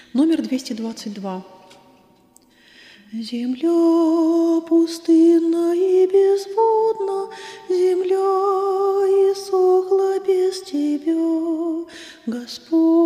Номер 222. Земля пустынна и безводна, земля иссохла без Тебя, Господь.